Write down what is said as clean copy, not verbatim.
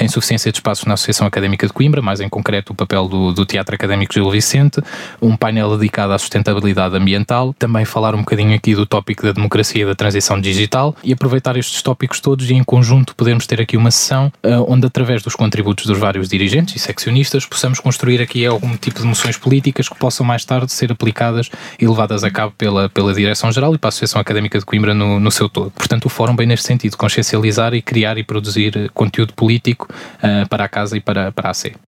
insuficiência de espaços na Associação Académica de Coimbra, mais em concreto o papel do Teatro Académico Gil Vicente, um painel dedicado à sustentabilidade ambiental, também falar um bocadinho aqui do tópico da democracia e da transição digital e aproveitar estes tópicos todos e em conjunto podermos ter aqui uma sessão onde, através dos contributos dos vários dirigentes e seccionistas, possamos construir aqui algum tipo de moções políticas que possam mais tarde ser aplicadas e levadas a cabo pela Direção-Geral e para a Associação Académica de Coimbra no seu todo. Portanto, o fórum vem neste sentido, consciencializar e criar e produzir conteúdo político para a Casa e para a AC.